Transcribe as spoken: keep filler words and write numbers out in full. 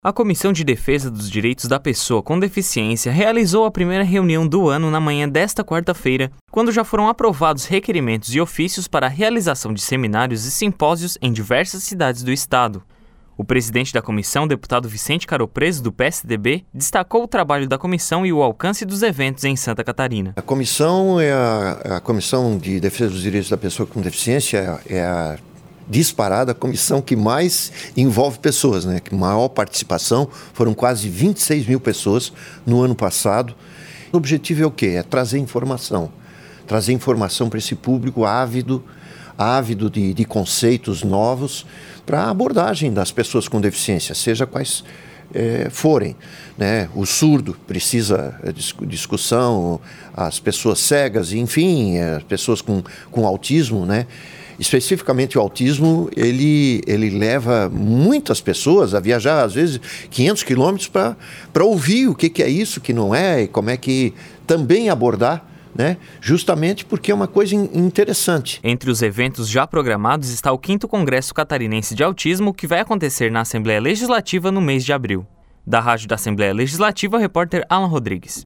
A Comissão de Defesa dos Direitos da Pessoa com Deficiência realizou a primeira reunião do ano na manhã desta quarta-feira, quando já foram aprovados requerimentos e ofícios para a realização de seminários e simpósios em diversas cidades do estado. O presidente da comissão, deputado Vicente Caropreso, do P S D B, destacou o trabalho da comissão e o alcance dos eventos em Santa Catarina. A comissão é a, a Comissão de Defesa dos Direitos da Pessoa com Deficiência, é a disparada a comissão que mais envolve pessoas, né? Que maior participação, foram quase vinte e seis mil pessoas no ano passado. O objetivo é o quê? É trazer informação, trazer informação para esse público ávido, ávido de, de conceitos novos para a abordagem das pessoas com deficiência, seja quais é, forem, né? O surdo precisa de discussão, as pessoas cegas, enfim, as pessoas com, com autismo, né? Especificamente o autismo, ele, ele leva muitas pessoas a viajar, às vezes, quinhentos quilômetros para para ouvir o que, que é isso, o que não é, e como é que também abordar, né? Justamente porque é uma coisa interessante. Entre os eventos já programados está o quinto Congresso Catarinense de Autismo, que vai acontecer na Assembleia Legislativa no mês de abril. Da Rádio da Assembleia Legislativa, o repórter Alan Rodrigues.